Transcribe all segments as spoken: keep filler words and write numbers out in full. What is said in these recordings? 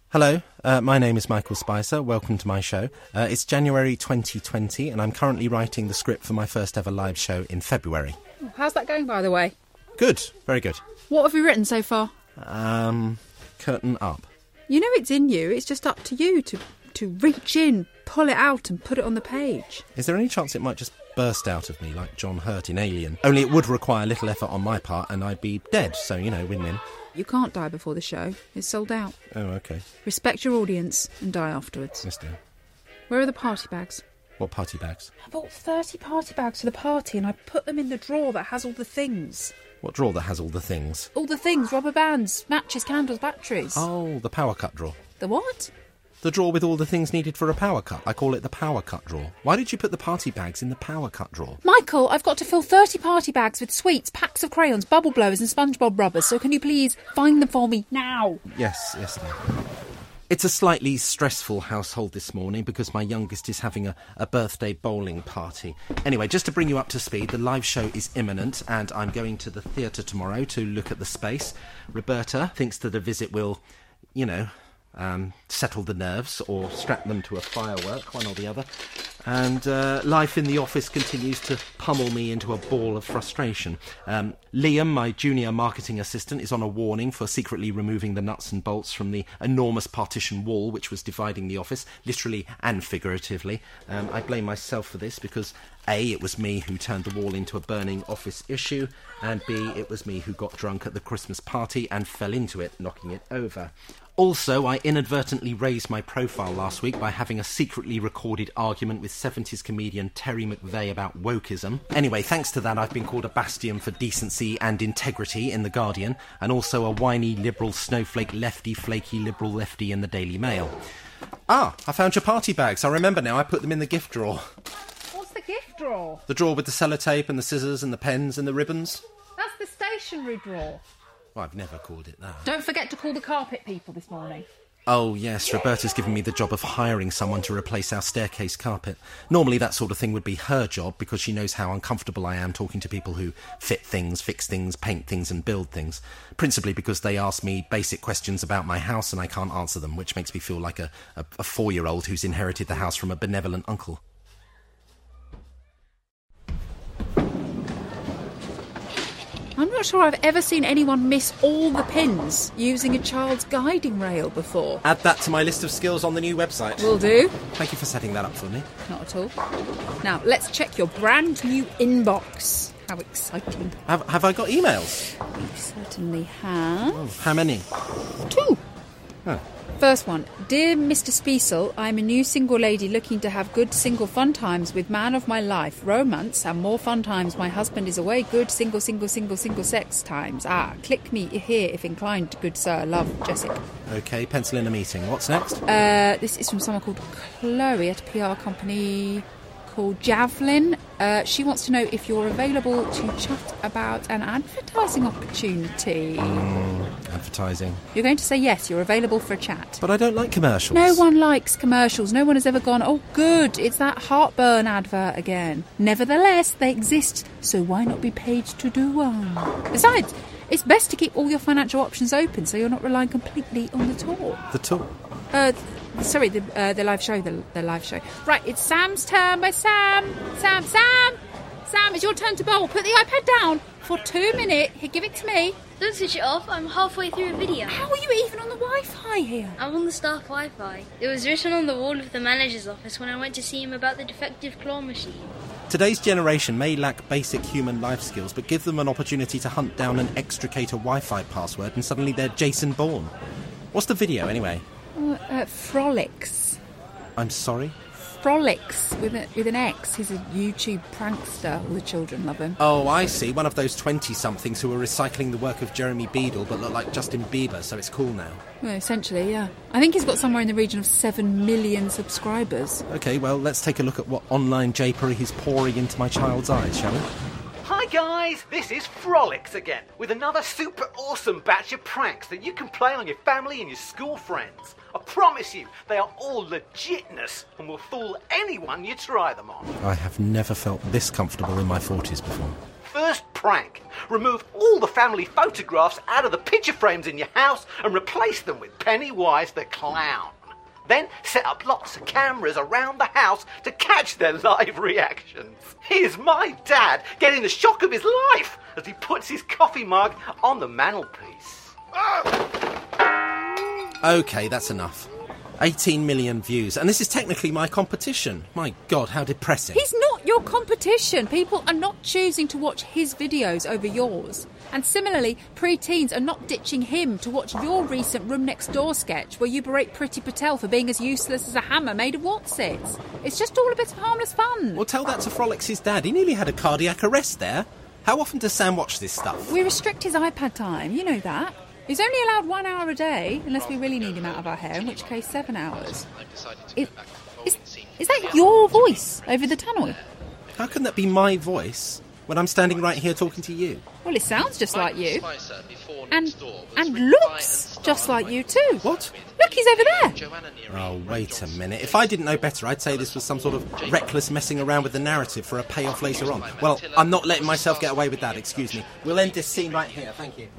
Hello, uh, my name is Michael Spicer. Welcome to my show. Uh, it's January twenty twenty and I'm currently writing the script for my first ever live show in February. How's that going, by the way? Good, very good. What have you written so far? Um, curtain up. You know it's in you, it's just up to you to, to reach in, pull it out and put it on the page. Is there any chance it might just burst out of me like John Hurt in Alien? Only it would require little effort on my part and I'd be dead, so, you know, win-win. You can't die before the show. It's sold out. Oh, OK. Respect your audience and die afterwards. Yes, dear. Where are the party bags? What party bags? I bought thirty party bags for the party and I put them in the drawer that has all the things. What drawer that has all the things? All the things, rubber bands, matches, candles, batteries. Oh, the power cut drawer. The what? The drawer with all the things needed for a power cut. I call it the power cut drawer. Why did you put the party bags in the power cut drawer? Michael, I've got to fill thirty party bags with sweets, packs of crayons, bubble blowers and SpongeBob rubbers, so can you please find them for me now? Yes, yes, dear. It's a slightly stressful household this morning because my youngest is having a, a birthday bowling party. Anyway, just to bring you up to speed, the live show is imminent and I'm going to the theatre tomorrow to look at the space. Roberta thinks that a visit will, you know... Um, settle the nerves or strap them to a firework, one or the other. And uh, life in the office continues to pummel me into a ball of frustration. Um, Liam, my junior marketing assistant, is on a warning for secretly removing the nuts and bolts from the enormous partition wall which was dividing the office, literally and figuratively. Um, I blame myself for this because A, it was me who turned the wall into a burning office issue, and B, it was me who got drunk at the Christmas party and fell into it, knocking it over. Also, I inadvertently raised my profile last week by having a secretly recorded argument with seventies comedian Terry McVeigh about wokeism. Anyway, thanks to that, I've been called a bastion for decency and integrity in The Guardian, and also a whiny liberal snowflake lefty flaky liberal lefty in the Daily Mail. Ah, I found your party bags. I remember now, I put them in the gift drawer. What's the gift drawer? The drawer with the sellotape and the scissors and the pens and the ribbons. That's the stationery drawer. Well, I've never called it that. Don't forget to call the carpet people this morning. Oh, yes, Roberta's given me the job of hiring someone to replace our staircase carpet. Normally that sort of thing would be her job because she knows how uncomfortable I am talking to people who fit things, fix things, paint things and build things. Principally because they ask me basic questions about my house and I can't answer them, which makes me feel like a, a, a four-year-old who's inherited the house from a benevolent uncle. I'm not sure I've ever seen anyone miss all the pins using a child's guiding rail before. Add that to my list of skills on the new website. Will do. Thank you for setting that up for me. Not at all. Now, let's check your brand new inbox. How exciting. Have, have I got emails? You certainly have. Oh, how many? Two. Oh. First one. Dear Mister Spiesel, I'm a new single lady looking to have good single fun times with man of my life, romance and more fun times. My husband is away. Good single, single, single, single sex times. Ah, click me here if inclined, good sir. Love, Jessica. OK, pencil in a meeting. What's next? Uh, this is from someone called Chloe at a P R company called Javelin. Uh, she wants to know if you're available to chat about an advertising opportunity. Mm, advertising. You're going to say yes, you're available for a chat. But I don't like commercials. No one likes commercials. No one has ever gone, oh good, it's that heartburn advert again. Nevertheless, they exist, so why not be paid to do one? Besides, it's best to keep all your financial options open so you're not relying completely on the talk. The talk? Uh, sorry, the uh, the live show, the, the live show. Right, it's Sam's turn by Sam. Sam, Sam! Sam, it's your turn to bowl. Put the iPad down for two minutes. Here, give it to me. Don't switch it off. I'm halfway through a video. How are you even on the Wi-Fi here? I'm on the staff Wi-Fi. It was written on the wall of the manager's office when I went to see him about the defective claw machine. Today's generation may lack basic human life skills, but give them an opportunity to hunt down and extricate a Wi-Fi password and suddenly they're Jason Bourne. What's the video, anyway? Uh, uh, Frolics. I'm sorry? Frolics, with, a, with an X. He's a YouTube prankster. All the children love him. Oh, I see. One of those twenty-somethings who are recycling the work of Jeremy Beadle but look like Justin Bieber, so it's cool now. Well, essentially, yeah. I think he's got somewhere in the region of seven million subscribers. OK, well, let's take a look at what online japery he's pouring into my child's eyes, shall we? Hi guys, this is Frolics again, with another super awesome batch of pranks that you can play on your family and your school friends. I promise you, they are all legitness and will fool anyone you try them on. I have never felt this comfortable in my forties before. first prank. Remove all the family photographs out of the picture frames in your house and replace them with Pennywise the Clown. Then set up lots of cameras around the house to catch their live reactions. Here's my dad getting the shock of his life as he puts his coffee mug on the mantelpiece. OK, that's enough. eighteen million views, and this is technically my competition. My God, how depressing. He's not your competition. People are not choosing to watch his videos over yours. And similarly, pre-teens are not ditching him to watch your recent Room Next Door sketch where you berate Priti Patel for being as useless as a hammer made of Wotsits. It's just all a bit of harmless fun. Well, tell that to Frolics' dad. He nearly had a cardiac arrest there. How often does Sam watch this stuff? We restrict his iPad time, you know that. He's only allowed one hour a day, unless we really need him out of our hair, in which case seven hours. Is, is, is that your voice over the tannoy? How can that be my voice when I'm standing right here talking to you? Well, it sounds just like you. And and looks just like you too. What? Look, he's over there. Oh, wait a minute. If I didn't know better, I'd say this was some sort of reckless messing around with the narrative for a payoff later on. Well, I'm not letting myself get away with that, excuse me. We'll end this scene right here, thank you.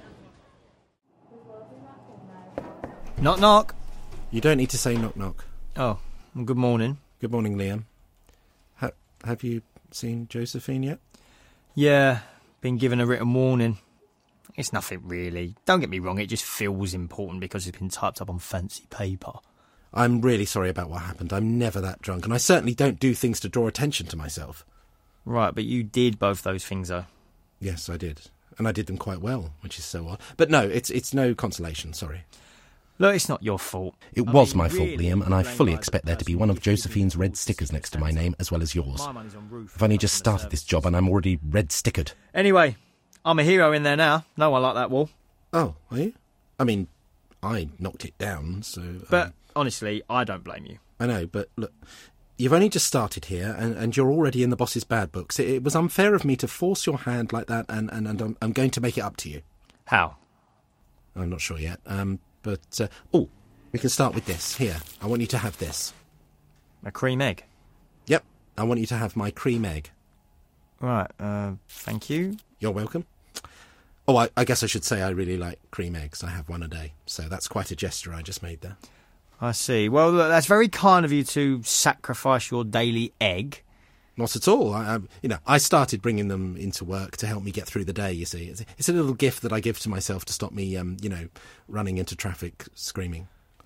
Knock, knock. You don't need to say knock, knock. Oh, well, good morning. Good morning, Liam. Ha- have you seen Josephine yet? Yeah, been given a written warning. It's nothing really. Don't get me wrong, it just feels important because it's been typed up on fancy paper. I'm really sorry about what happened. I'm never that drunk, and I certainly don't do things to draw attention to myself. Right, but you did both those things, though. Yes, I did. And I did them quite well, which is so odd. But no, it's it's no consolation, sorry. Look, it's not your fault. It I was mean, my fault, really, Liam, and I blame fully my expect there to be person one of who gives Josephine's you red the stickers next to my expense. name, as well as yours. My money's on Roof. I've only just started this job, and I'm already red-stickered. Anyway, I'm a hero in there now. No one like that wall. Oh, are you? I mean, I knocked it down, so... Um, But, honestly, I don't blame you. I know, but look, you've only just started here, and, and you're already in the boss's bad books. It, it was unfair of me to force your hand like that, and, and, and I'm, I'm going to make it up to you. How? I'm not sure yet, um, but... Uh, oh, we can start with this. Here, I want you to have this. A cream egg? Yep, I want you to have my cream egg. Right, uh, thank you. You're welcome. Oh, I, I guess I should say I really like cream eggs. I have one a day, so that's quite a gesture I just made there. I see. Well, look, that's very kind of you to sacrifice your daily egg. Not at all. I, I, you know, I started bringing them into work to help me get through the day, you see. It's, it's a little gift that I give to myself to stop me, um, you know, running into traffic screaming.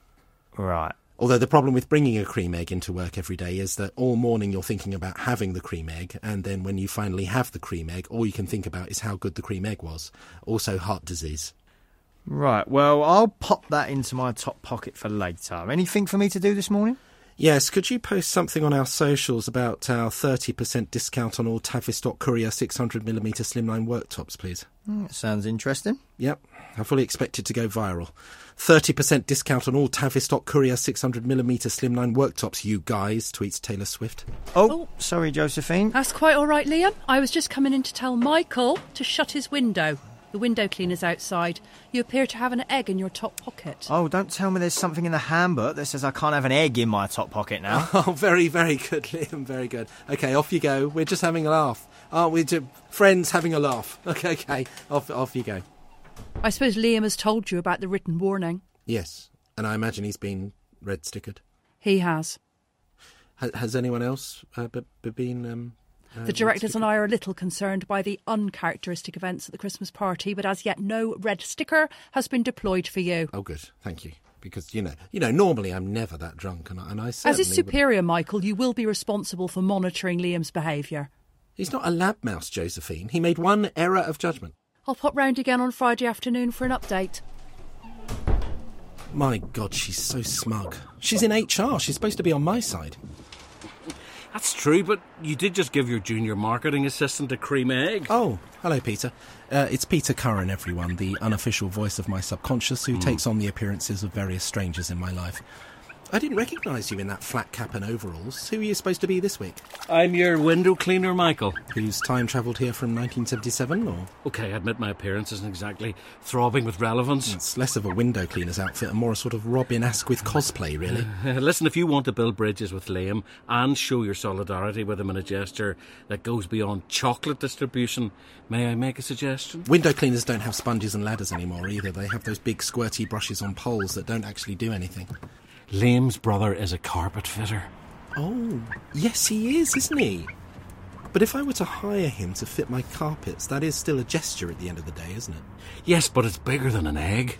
Right. Although the problem with bringing a cream egg into work every day is that all morning you're thinking about having the cream egg, and then when you finally have the cream egg, all you can think about is how good the cream egg was. Also heart disease. Right, well, I'll pop that into my top pocket for later. Anything for me to do this morning? Yes, could you post something on our socials about our thirty percent discount on all Tavistock Courier six hundred millimetre slimline worktops, please? Mm, sounds interesting. Yep, I fully expect it to go viral. thirty percent discount on all Tavistock Courier six hundred millimetre slimline worktops, you guys, tweets Taylor Swift. Oh, Oh. sorry, Josephine. That's quite all right, Liam. I was just coming in to tell Michael to shut his window. The window cleaner's outside. You appear to have an egg in your top pocket. Oh, don't tell me there's something in the handbook that says I can't have an egg in my top pocket now. Oh, very, very good, Liam, very good. OK, off you go. We're just having a laugh. Aren't we? Just friends having a laugh. OK, OK, off, off you go. I suppose Liam has told you about the written warning. Yes, and I imagine he's been red-stickered. He has. Ha- has anyone else uh, b- b- been... Um, uh, The directors red-stickered? and I are a little concerned by the uncharacteristic events at the Christmas party, but as yet no red sticker has been deployed for you. Oh, good, thank you. Because, you know, you know, normally I'm never that drunk, and I, and I certainly... As his would- superior, Michael, you will be responsible for monitoring Liam's behaviour. He's not a lab mouse, Josephine. He made one error of judgment. I'll pop round again on Friday afternoon for an update. My God, she's so smug. She's in H R. She's supposed to be on my side. That's true, but you did just give your junior marketing assistant a cream egg. Oh, hello, Peter. Uh, it's Peter Curran, everyone, the unofficial voice of my subconscious who takes on the appearances of various strangers in my life. I didn't recognise you in that flat cap and overalls. Who are you supposed to be this week? I'm your window cleaner, Michael. Who's time travelled here from nineteen seventy-seven, or...? OK, I admit my appearance isn't exactly throbbing with relevance. It's less of a window cleaner's outfit and more a sort of Robin Asquith cosplay, really. Uh, listen, if you want to build bridges with Liam and show your solidarity with him in a gesture that goes beyond chocolate distribution, may I make a suggestion? Window cleaners don't have sponges and ladders anymore either. They have those big squirty brushes on poles that don't actually do anything. Liam's brother is a carpet fitter. Oh, yes he is, isn't he? But if I were to hire him to fit my carpets, that is still a gesture at the end of the day, isn't it? Yes, but it's bigger than an egg.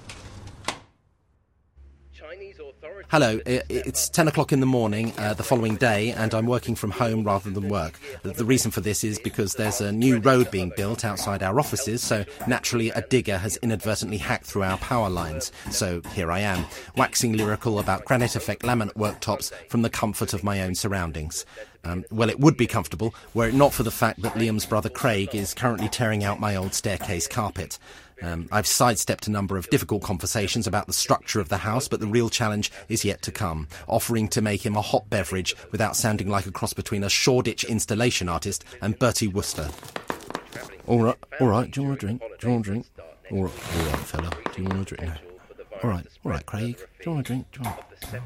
Hello, it's ten o'clock in the morning uh, the following day, and I'm working from home rather than work. The reason for this is because there's a new road being built outside our offices, so naturally a digger has inadvertently hacked through our power lines. So here I am, waxing lyrical about granite effect laminate worktops from the comfort of my own surroundings. Um, well, it would be comfortable were it not for the fact that Liam's brother Craig is currently tearing out my old staircase carpet. Um, I've sidestepped a number of difficult conversations about the structure of the house, but the real challenge is yet to come, offering to make him a hot beverage without sounding like a cross between a Shoreditch installation artist and Bertie Wooster. All right, all right, do you want a drink? Do you want a drink? All right, all right, fella, do you want a drink? No. All right, all right, Craig, do you want a drink? Do you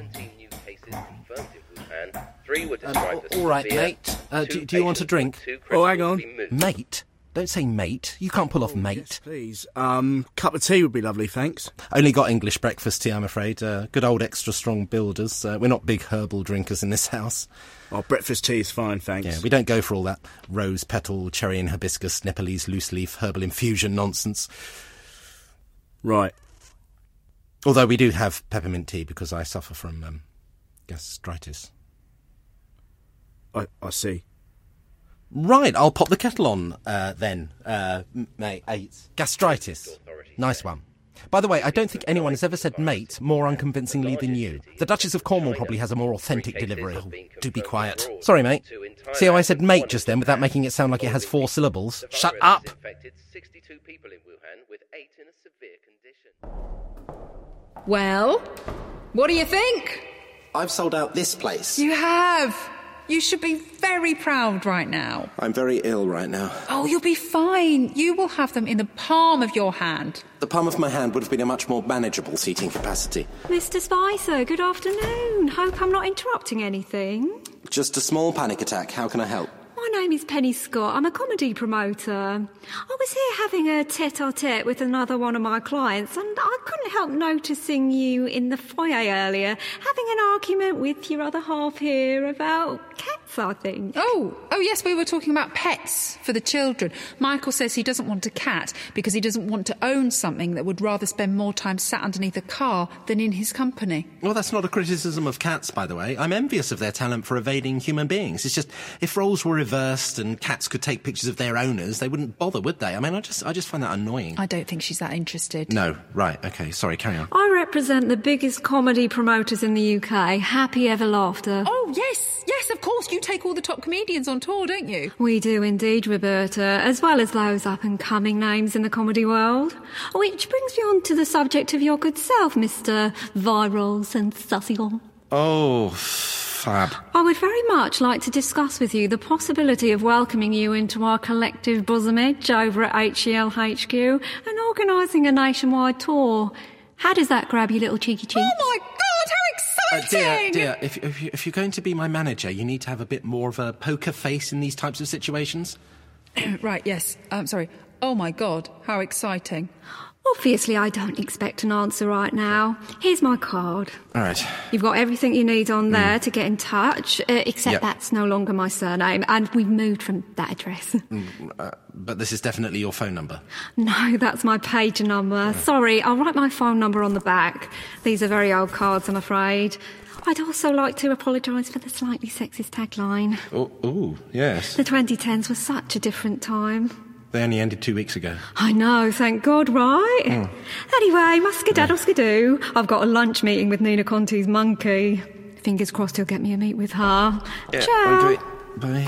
want... Um, all right, mate, uh, do, do you want a drink? Oh, hang on. Mate? Don't say mate. You can't pull off oh, mate. Yes, please. Um, cup of tea would be lovely, thanks. Only got English breakfast tea, I'm afraid. Uh, good old extra strong builders. Uh, we're not big herbal drinkers in this house. Oh, breakfast tea is fine, thanks. Yeah, we don't go for all that rose petal, cherry and hibiscus, Nepalese loose leaf, herbal infusion nonsense. Right. Although we do have peppermint tea because I suffer from um, gastritis. I, I see. Right, I'll pop the kettle on, uh, then, uh, mate, eight. Gastritis. Nice one. By the way, I don't think anyone has ever said mate more unconvincingly than you. The Duchess of Cornwall probably has a more authentic delivery. Oh, do be quiet. Sorry, mate. See how I said mate just then without making it sound like it has four syllables? Shut up! Well, what do you think? I've sold out this place. You have. You should be very proud right now. I'm very ill right now. Oh, you'll be fine. You will have them in the palm of your hand. The palm of my hand would have been a much more manageable seating capacity. Mister Spicer, good afternoon. Hope I'm not interrupting anything. Just a small panic attack. How can I help? My name is Penny Scott. I'm a comedy promoter. I was here having a tete-a-tete with another one of my clients, and I couldn't help noticing you in the foyer earlier, having an argument with your other half here about cats, I think. Oh, oh yes, we were talking about pets for the children. Michael says he doesn't want a cat because he doesn't want to own something that would rather spend more time sat underneath a car than in his company. Well, that's not a criticism of cats, by the way. I'm envious of their talent for evading human beings. It's just, if roles were reversed and cats could take pictures of their owners, they wouldn't bother, would they? I mean, I just I just find that annoying. I don't think she's that interested. No, right, OK, sorry, carry on. I represent the biggest comedy promoters in the U K, Happy Ever Laughter. Oh, yes, yes, of course, you take all the top comedians on tour, don't you? We do indeed, Roberta, as well as those up-and-coming names in the comedy world. Which brings me on to the subject of your good self, Mister Viral Sensation. Oh, fab. I would very much like to discuss with you the possibility of welcoming you into our collective bosom-edge over at H E L H Q and organising a nationwide tour. How does that grab you, little cheeky cheeks? Oh, my God, how exciting! Uh, dear, dear, if, if, you, if you're going to be my manager, you need to have a bit more of a poker face in these types of situations. Right, yes. I'm sorry. Oh, my God, how exciting. Obviously, I don't expect an answer right now. Here's my card. All right. You've got everything you need on there mm. to get in touch, uh, except yep. that's no longer my surname, and we've moved from that address. Mm, uh, but this is definitely your phone number? No, that's my pager number. Right. Sorry, I'll write my phone number on the back. These are very old cards, I'm afraid. I'd also like to apologise for the slightly sexist tagline. Oh, ooh, yes. The twenty tens was such a different time. They only ended two weeks ago. I know, thank God, right? Mm. Anyway, muskedaddle skidoo. I've got a lunch meeting with Nina Conti's monkey. Fingers crossed he'll get me a meet with her. Yeah, Ciao. I'll do it. Bye.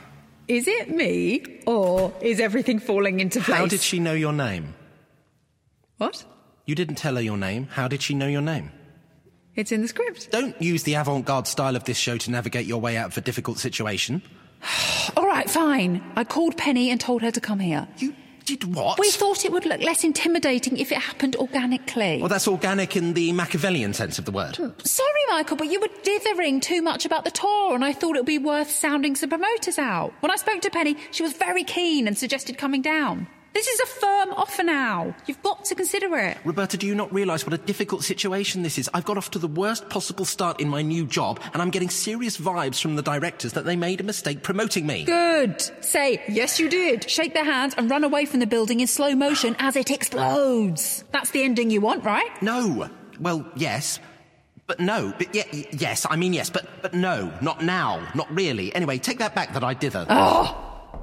Is it me, or is everything falling into place? How did she know your name? What? You didn't tell her your name. How did she know your name? It's in the script. Don't use the avant-garde style of this show to navigate your way out of a difficult situation. All right, fine. I called Penny and told her to come here. You did what? We thought it would look less intimidating if it happened organically. Well, that's organic in the Machiavellian sense of the word. Sorry, Michael, but you were dithering too much about the tour, and I thought it would be worth sounding some promoters out. When I spoke to Penny, she was very keen and suggested coming down. This is a firm offer now. You've got to consider it. Roberta, do you not realise what a difficult situation this is? I've got off to the worst possible start in my new job, and I'm getting serious vibes from the directors that they made a mistake promoting me. Good. Say, yes, you did. Shake their hands and run away from the building in slow motion as it explodes. That's the ending you want, right? No. Well, yes. But no. But ye- yes, I mean yes, but, but no. Not now. Not really. Anyway, take that back that I dither. Oh!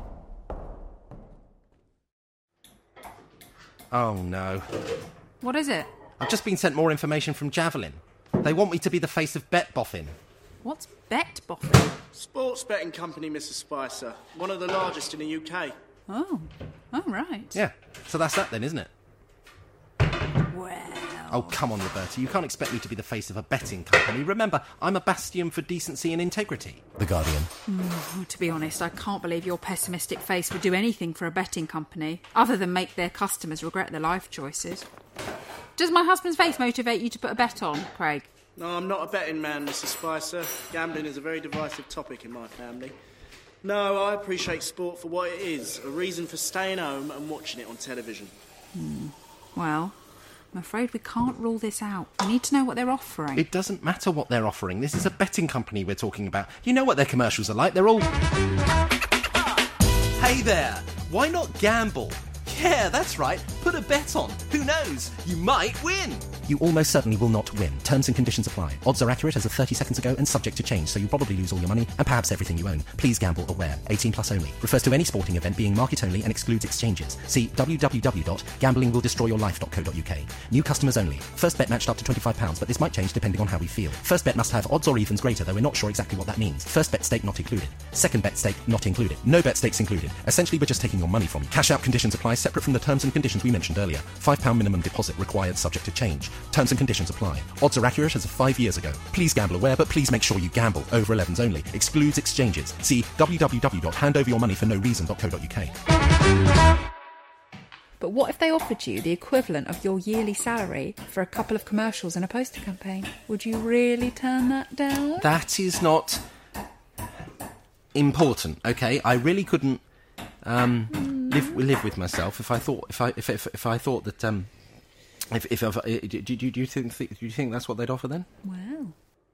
Oh, no. What is it? I've just been sent more information from Javelin. They want me to be the face of Bet Boffin. What's Bet Boffin? Sports betting company, Missus Spicer. One of the largest in the U K. Oh. Oh, right. Yeah. So that's that then, isn't it? Well... Oh, come on, Roberta. You can't expect me to be the face of a betting company. Remember, I'm a bastion for decency and integrity. The Guardian. Mm, to be honest, I can't believe your pessimistic face would do anything for a betting company, other than make their customers regret their life choices. Does my husband's face motivate you to put a bet on, Craig? No, I'm not a betting man, Missus Spicer. Gambling is a very divisive topic in my family. No, I appreciate sport for what it is, a reason for staying home and watching it on television. Hmm. Well... I'm afraid we can't rule this out. We need to know what they're offering. It doesn't matter what they're offering. This is a betting company we're talking about. You know what their commercials are like. They're all... Hey there! Why not gamble? Yeah, that's right. Put a bet on. Who knows? You might win! You almost certainly will not win. Terms and conditions apply. Odds are accurate as of thirty seconds ago and subject to change, so you'll probably lose all your money and perhaps everything you own. Please gamble aware. eighteen plus only. Refers to any sporting event being market only and excludes exchanges. See w w w dot gambling will destroy your life dot co dot u k. New customers only. First bet matched up to twenty-five pounds, but this might change depending on how we feel. First bet must have odds or evens greater, though we're not sure exactly what that means. First bet stake not included. Second bet stake not included. No bet stakes included. Essentially, we're just taking your money from you. Cash out conditions apply separate from the terms and conditions we mentioned earlier. five pounds minimum deposit required subject to change. Terms and conditions apply. Odds are accurate as of five years ago. Please gamble aware, but please make sure you gamble. Over elevens only. Excludes exchanges. See w w w dot hand over your money for no reason dot co dot u k. But what if they offered you the equivalent of your yearly salary for a couple of commercials and a poster campaign? Would you really turn that down? That is not important, okay? I really couldn't um, mm. live live with myself if I thought if I if if, if I thought that um, if if, if do, do, do you think do you think that's what they'd offer then? Well,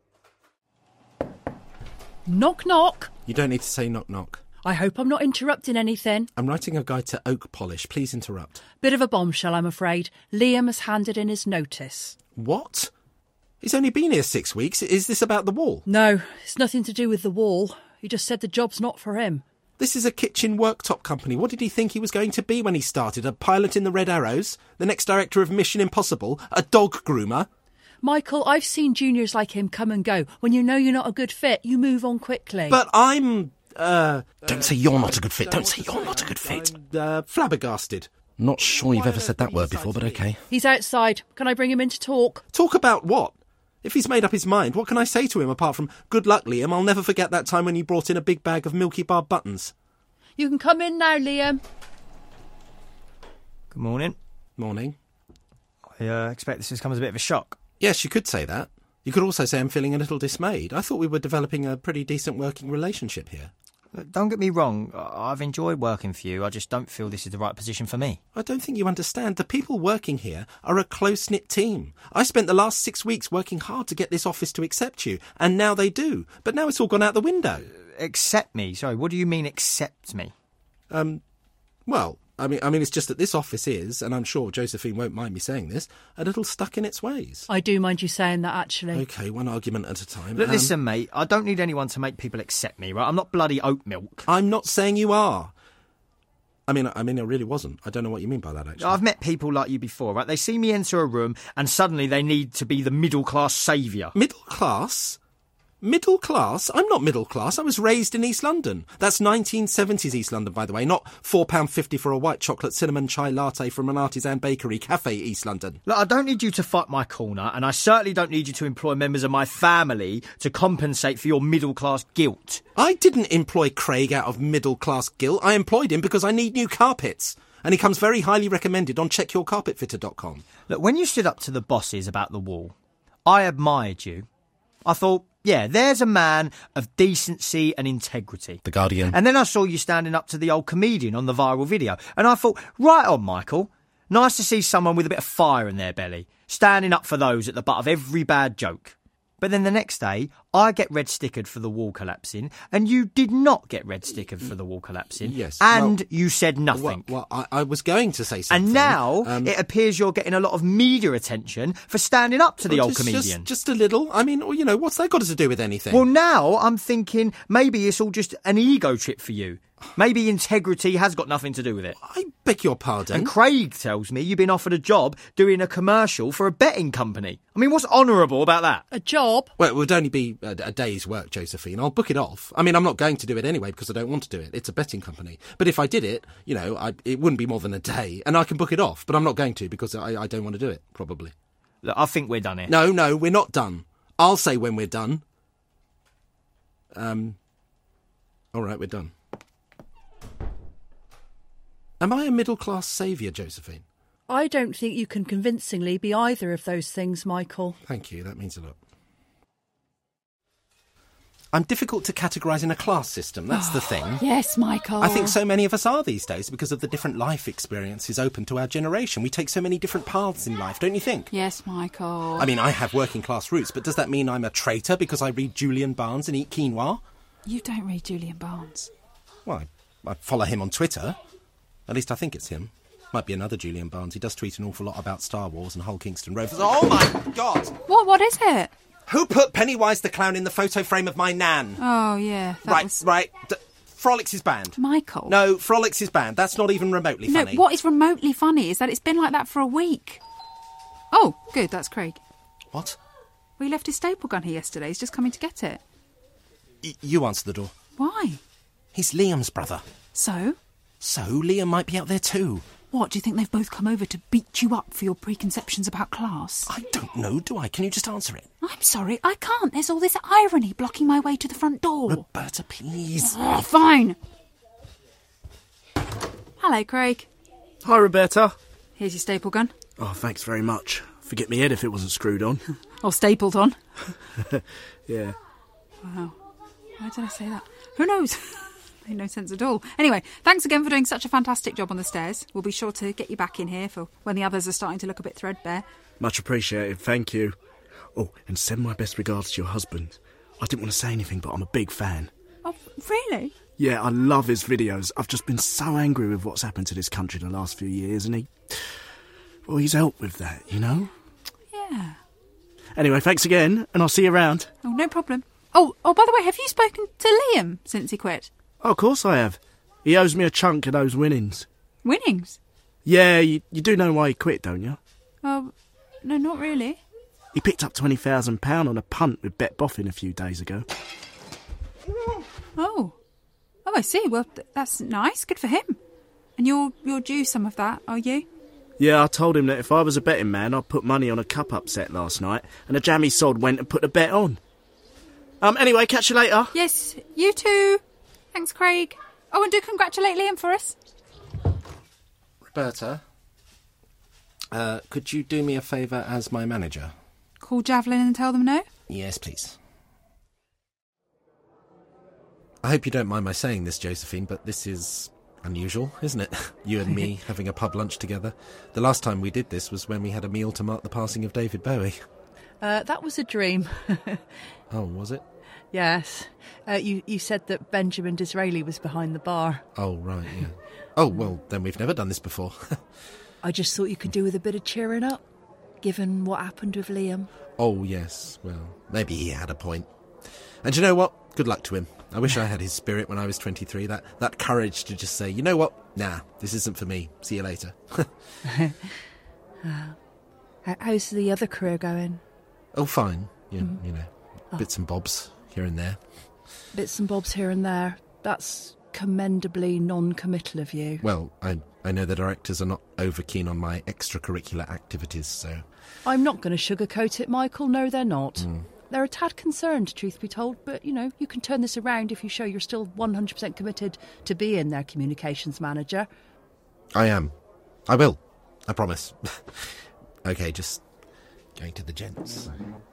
knock knock. You don't need to say knock knock. I hope I'm not interrupting anything. I'm writing a guide to oak polish. Please interrupt. Bit of a bombshell, I'm afraid. Liam has handed in his notice. What? He's only been here six weeks. Is this about the wall? No, it's nothing to do with the wall. He just said the job's not for him. This is a kitchen worktop company. What did he think he was going to be when he started? A pilot in the Red Arrows? The next director of Mission Impossible? A dog groomer? Michael, I've seen juniors like him come and go. When you know you're not a good fit, you move on quickly. But I'm... Uh, don't say you're not a good fit. Don't say you're not a good fit. I'm, uh, flabbergasted. Not sure you've ever said that word before, but okay. He's outside. Can I bring him in to talk? Talk about what? If he's made up his mind, what can I say to him apart from, good luck, Liam, I'll never forget that time when you brought in a big bag of Milky Bar buttons. You can come in now, Liam. Good morning. Morning. I uh, expect this has come as a bit of a shock. Yes, you could say that. You could also say I'm feeling a little dismayed. I thought we were developing a pretty decent working relationship here. Don't get me wrong, I've enjoyed working for you, I just don't feel this is the right position for me. I don't think you understand. The people working here are a close-knit team. I spent the last six weeks working hard to get this office to accept you, and now they do. But now it's all gone out the window. Accept me? Sorry, what do you mean accept me? Um, well, I mean, I mean, it's just that this office is, and I'm sure Josephine won't mind me saying this, a little stuck in its ways. I do mind you saying that, actually. OK, one argument at a time. Look, um, listen, mate, I don't need anyone to make people accept me, right? I'm not bloody oat milk. I'm not saying you are. I mean, I mean, I really wasn't. I don't know what you mean by that, actually. I've met people like you before, right? They see me enter a room and suddenly they need to be the middle-class saviour. Middle class? Middle class? I'm not middle class. I was raised in East London. That's nineteen seventies East London, by the way, not four pounds fifty for a white chocolate cinnamon chai latte from an artisan bakery cafe, East London. Look, I don't need you to fight my corner, and I certainly don't need you to employ members of my family to compensate for your middle-class guilt. I didn't employ Craig out of middle-class guilt. I employed him because I need new carpets. And he comes very highly recommended on check your carpet fitter dot com. Look, when you stood up to the bosses about the wall, I admired you. I thought, yeah, there's a man of decency and integrity. The Guardian. And then I saw you standing up to the old comedian on the viral video. And I thought, right on, Michael. Nice to see someone with a bit of fire in their belly, standing up for those at the butt of every bad joke. But then the next day, I get red stickered for the wall collapsing, and you did not get red stickered for the wall collapsing. Yes. And well, you said nothing. Well, well I, I was going to say something. And now um, it appears you're getting a lot of media attention for standing up to the well, old just, comedian. Just, just a little. I mean, you know, what's that got to do with anything? Well, now I'm thinking maybe it's all just an ego trip for you. Maybe integrity has got nothing to do with it. I beg your pardon? And Craig tells me you've been offered a job doing a commercial for a betting company. I mean, what's honourable about that? A job? Well, it would only be a, a day's work, Josephine. I'll book it off. I mean, I'm not going to do it anyway because I don't want to do it. It's a betting company. But if I did it, you know, I, it wouldn't be more than a day. And I can book it off. But I'm not going to because I, I don't want to do it, probably. Look, I think we're done here. No, no, we're not done. I'll say when we're done. Um. All right, we're done. Am I a middle-class saviour, Josephine? I don't think you can convincingly be either of those things, Michael. Thank you, that means a lot. I'm difficult to categorise in a class system, that's the thing. Yes, Michael. I think so many of us are these days because of the different life experiences open to our generation. We take so many different paths in life, don't you think? Yes, Michael. I mean, I have working-class roots, but does that mean I'm a traitor because I read Julian Barnes and eat quinoa? You don't read Julian Barnes. Well, I, I follow him on Twitter. At least I think it's him. Might be another Julian Barnes. He does tweet an awful lot about Star Wars and Hull Kingston Rovers. Oh, my God! What? What is it? Who put Pennywise the Clown in the photo frame of my nan? Oh, yeah. That right, was... right. D- Frolics is banned. Michael. No, Frolics is banned. That's not even remotely no, funny. No, what is remotely funny is that it's been like that for a week. Oh, good, that's Craig. What? We left his staple gun here yesterday. He's just coming to get it. Y- you answer the door. Why? He's Liam's brother. So? So, Liam might be out there too. What, do you think they've both come over to beat you up for your preconceptions about class? I don't know, do I? Can you just answer it? I'm sorry, I can't. There's all this irony blocking my way to the front door. Roberta, please. Oh, fine. Hello, Craig. Hi, Roberta. Here's your staple gun. Oh, thanks very much. Forget me head if it wasn't screwed on. Or stapled on. Yeah. Wow. Why did I say that? Who knows? Made no sense at all. Anyway, thanks again for doing such a fantastic job on the stairs. We'll be sure to get you back in here for when the others are starting to look a bit threadbare. Much appreciated, thank you. Oh, and send my best regards to your husband. I didn't want to say anything, but I'm a big fan. Oh, really? Yeah, I love his videos. I've just been so angry with what's happened to this country the last few years, and he... Well, he's helped with that, you know? Yeah. Anyway, thanks again, and I'll see you around. Oh, no problem. Oh, oh, by the way, have you spoken to Liam since he quit? Oh, of course I have. He owes me a chunk of those winnings. Winnings? Yeah, you, you do know why he quit, don't you? Oh, no, not really. He picked up twenty thousand pounds on a punt with Bet Boffin a few days ago. Oh. Oh, I see. Well, th- that's nice. Good for him. And you're, you're due some of that, are you? Yeah, I told him that if I was a betting man, I'd put money on a cup upset last night, and a jammy sod went and put a bet on. Um, anyway, catch you later. Yes, you too. Thanks, Craig. Oh, and do congratulate Liam for us. Roberta, uh, could you do me a favour as my manager? Call Javelin and tell them no? Yes, please. I hope you don't mind my saying this, Josephine, but this is unusual, isn't it? You and me having a pub lunch together. The last time we did this was when we had a meal to mark the passing of David Bowie. Uh, that was a dream. Oh, was it? Yes. Uh, you, you said that Benjamin Disraeli was behind the bar. Oh, right, yeah. Oh, well, then we've never done this before. I just thought you could do with a bit of cheering up, given what happened with Liam. Oh, yes. Well, maybe he had a point. And you know what? Good luck to him. I wish I had his spirit when I was twenty-three. That, that courage to just say, you know what? Nah, this isn't for me. See you later. uh, how's the other career going? Oh, fine. Yeah, Mm. you know, Oh. bits and bobs. here and there. Bits and bobs here and there. That's commendably non-committal of you. Well, I I know the directors are not over keen on my extracurricular activities, so... I'm not going to sugarcoat it, Michael. No, they're not. Mm. They're a tad concerned, truth be told, but, you know, you can turn this around if you show you're still one hundred percent committed to being their communications manager. I am. I will. I promise. OK, just going to the gents.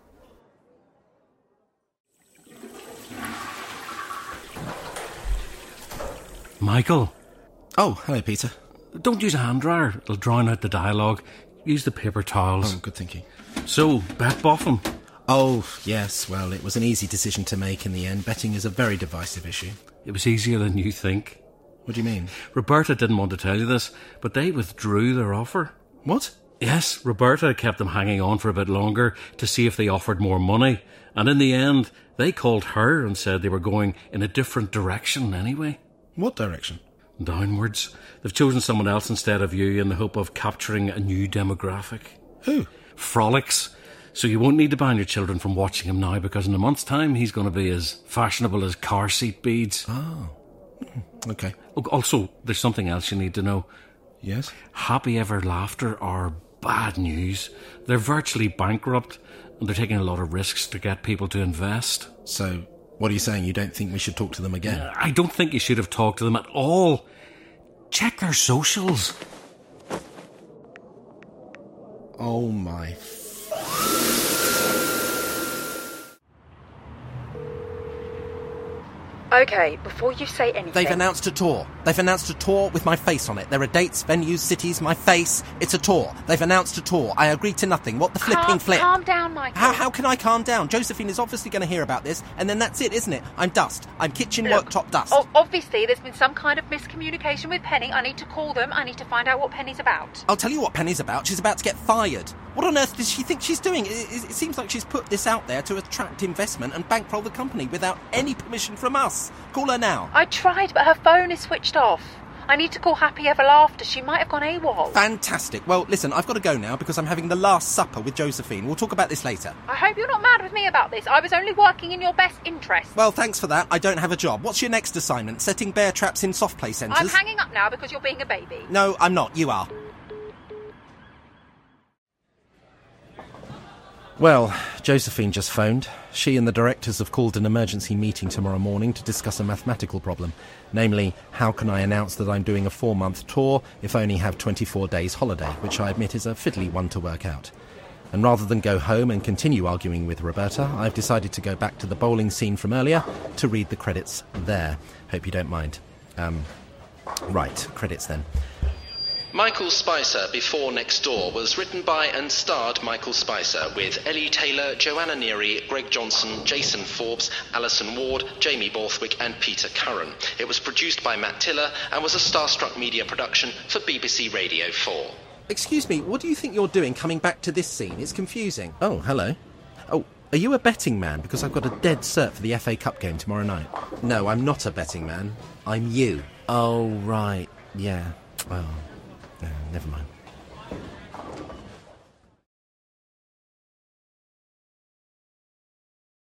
Michael. Oh, hello, Peter. Don't use a hand dryer. It'll drown out the dialogue. Use the paper towels. Oh, good thinking. So, bet Boffin. Oh, yes. Well, it was an easy decision to make in the end. Betting is a very divisive issue. It was easier than you think. What do you mean? Roberta didn't want to tell you this, but they withdrew their offer. What? Yes, Roberta kept them hanging on for a bit longer to see if they offered more money. And in the end, they called her and said they were going in a different direction anyway. What direction? Downwards. They've chosen someone else instead of you in the hope of capturing a new demographic. Who? Frolics. So you won't need to ban your children from watching him now, because in a month's time he's going to be as fashionable as car seat beads. Oh. OK. Also, there's something else you need to know. Yes? Happy Ever Laughter are bad news. They're virtually bankrupt, and they're taking a lot of risks to get people to invest. So, what are you saying? You don't think we should talk to them again? Uh, I don't think you should have talked to them at all. Check their socials. Oh, my... OK, before you say anything... They've announced a tour. They've announced a tour with my face on it. There are dates, venues, cities, my face. It's a tour. They've announced a tour. I agreed to nothing. What the flipping calm, flip? Calm down, Michael. How, how can I calm down? Josephine is obviously going to hear about this, and then that's it, isn't it? I'm dust. I'm kitchen Look, worktop dust. O- obviously, there's been some kind of miscommunication with Penny. I need to call them. I need to find out what Penny's about. I'll tell you what Penny's about. She's about to get fired. What on earth does she think she's doing? It, it, it seems like she's put this out there to attract investment and bankroll the company without any permission from us. Call her now. I tried, but her phone is switched off. I need to call Happy Ever Laughter. She might have gone AWOL. Fantastic. Well, listen, I've got to go now because I'm having the last supper with Josephine. We'll talk about this later. I hope you're not mad with me about this. I was only working in your best interest. Well, thanks for that. I don't have a job. What's your next assignment? Setting bear traps in soft play centres? I'm hanging up now because you're being a baby. No, I'm not. You are. Well, Josephine just phoned. She and the directors have called an emergency meeting tomorrow morning to discuss a mathematical problem. Namely, how can I announce that I'm doing a four-month tour if I only have twenty-four days holiday, which I admit is a fiddly one to work out. And rather than go home and continue arguing with Roberta, I've decided to go back to the bowling scene from earlier to read the credits there. Hope you don't mind. Um, right, credits then. Michael Spicer, Before Next Door, was written by and starred Michael Spicer, with Ellie Taylor, Joanna Neary, Greg Johnson, Jason Forbes, Alison Ward, Jamie Borthwick and Peter Curran. It was produced by Matt Tiller and was a Starstruck Media production for B B C Radio four. Excuse me, what do you think you're doing coming back to this scene? It's confusing. Oh, hello. Oh, are you a betting man? Because I've got a dead cert for the F A Cup game tomorrow night. No, I'm not a betting man. I'm you. Oh, right. Yeah. Well... No, never mind.